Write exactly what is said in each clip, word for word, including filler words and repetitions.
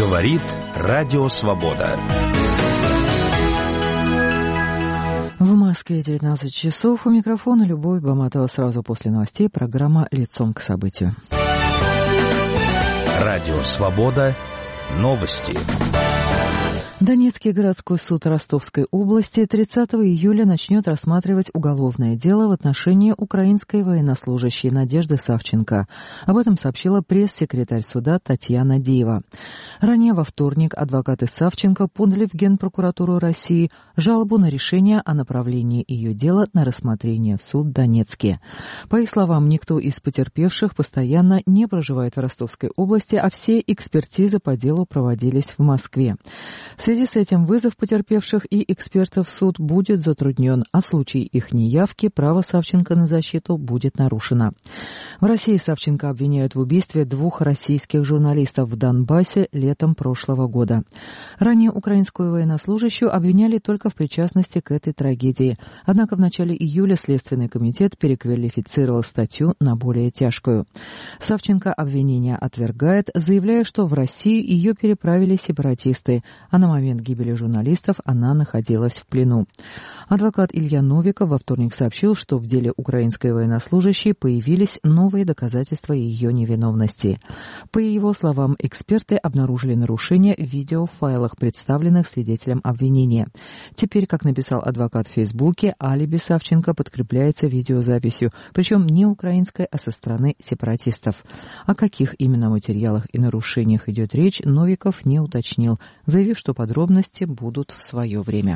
Говорит Радио Свобода. В Москве девятнадцать часов. У микрофона Любовь Баматова. Сразу после новостей программа «Лицом к событию». Радио Свобода. Новости. Донецкий городской суд Ростовской области тридцатого июля начнет рассматривать уголовное дело в отношении украинской военнослужащей Надежды Савченко. Об этом сообщила пресс-секретарь суда Татьяна Деева. Ранее во вторник адвокаты Савченко подали в Генпрокуратуру России жалобу на решение о направлении ее дела на рассмотрение в суд в Донецке. По их словам, никто из потерпевших постоянно не проживает в Ростовской области, а все экспертизы по делу проводились в Москве. В связи с этим вызов потерпевших и экспертов в суд будет затруднен, а в случае их неявки право Савченко на защиту будет нарушено. В России Савченко обвиняют в убийстве двух российских журналистов в Донбассе летом прошлого года. Ранее украинскую военнослужащую обвиняли только в причастности к этой трагедии. Однако в начале июля Следственный комитет переквалифицировал статью на более тяжкую. Савченко обвинения отвергает, заявляя, что в Россию ее переправили сепаратисты, а на момент гибели журналистов она находилась в плену. Адвокат Илья Новиков во вторник сообщил, что в деле украинской военнослужащей появились новые доказательства ее невиновности. По его словам, эксперты обнаружили нарушения в видеофайлах, представленных свидетелем обвинения. Теперь, как написал адвокат в Фейсбуке, алиби Савченко подкрепляется видеозаписью, причем не украинской, а со стороны сепаратистов. О каких именно материалах и нарушениях идет речь, Новиков не уточнил, заявив, что подробности будут в свое время.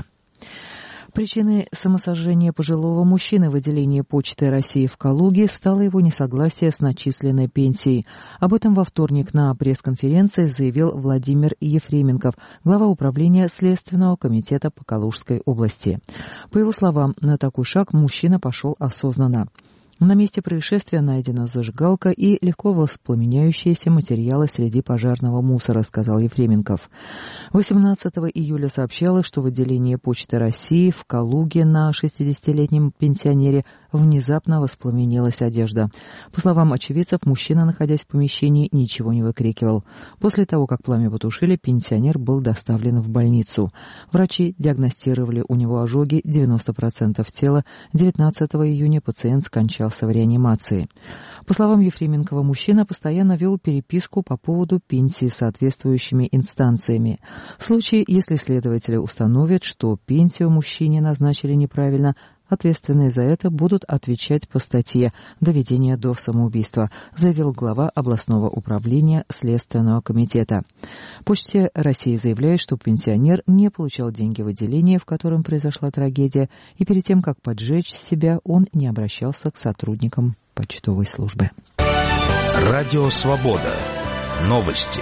Причиной самосожжения пожилого мужчины в отделении Почты России в Калуге стало его несогласие с начисленной пенсией. Об этом во вторник на пресс-конференции заявил Владимир Ефременков, глава управления Следственного комитета по Калужской области. По его словам, на такой шаг мужчина пошел осознанно. На месте происшествия найдена зажигалка и легко воспламеняющиеся материалы среди пожарного мусора, сказал Ефременков. восемнадцатого июля сообщалось, что в отделении Почты России в Калуге на шестидесятилетнем пенсионере внезапно воспламенилась одежда. По словам очевидцев, мужчина, находясь в помещении, ничего не выкрикивал. После того, как пламя потушили, пенсионер был доставлен в больницу. Врачи диагностировали у него ожоги девяносто процентов тела. девятнадцатого июня пациент скончался в реанимации. По словам Ефременкова, мужчина постоянно вел переписку по поводу пенсии с соответствующими инстанциями. В случае, если следователи установят, что пенсию мужчине назначили неправильно, ответственные за это будут отвечать по статье «Доведение до самоубийства», заявил глава областного управления Следственного комитета. Почте России заявляет, что пенсионер не получал деньги в отделении, в котором произошла трагедия, и перед тем, как поджечь себя, он не обращался к сотрудникам почтовой службы. Радио Свобода. Новости.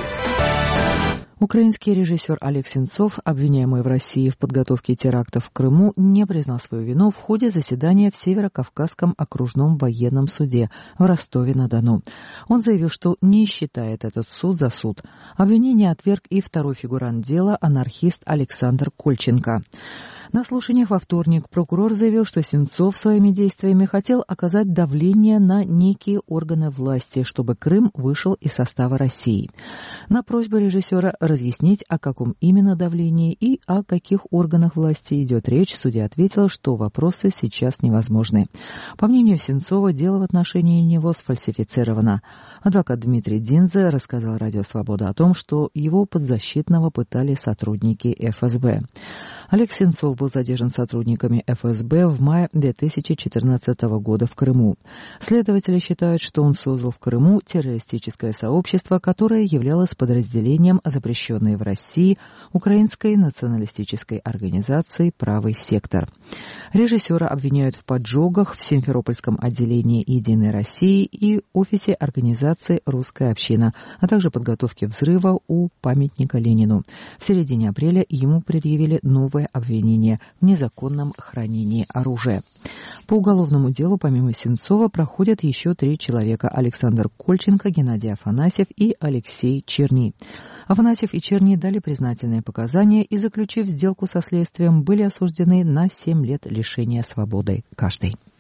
Украинский режиссер Олег Сенцов, обвиняемый в России в подготовке терактов в Крыму, не признал свою вину в ходе заседания в Северо-Кавказском окружном военном суде в Ростове-на-Дону. Он заявил, что не считает этот суд за суд. Обвинение отверг и второй фигурант дела, анархист Александр Кольченко. На слушаниях во вторник прокурор заявил, что Сенцов своими действиями хотел оказать давление на некие органы власти, чтобы Крым вышел из состава России. На просьбу режиссера разъяснить, о каком именно давлении и о каких органах власти идет речь, судья ответил, что вопросы сейчас невозможны. По мнению Сенцова, дело в отношении него сфальсифицировано. Адвокат Дмитрий Динзе рассказал Радио Свобода о том, что его подзащитного пытали сотрудники эф эс бэ. Олег Сенцов был задержан сотрудниками эф эс бэ в мае две тысячи четырнадцатого года в Крыму. Следователи считают, что он создал в Крыму террористическое сообщество, которое являлось подразделением запрещенной в России украинской националистической организации «Правый сектор». Режиссера обвиняют в поджогах в Симферопольском отделении «Единой России» и офисе организации «Русская община», а также подготовке взрыва у памятника Ленину. В середине апреля ему предъявили новое обвинение в незаконном хранении оружия. По уголовному делу, помимо Сенцова, проходят еще три человека – Александр Кольченко, Геннадий Афанасьев и Алексей Черни. Афанасьев и Черни дали признательные показания и, заключив сделку со следствием, были осуждены на семь лет лишения свободы каждый.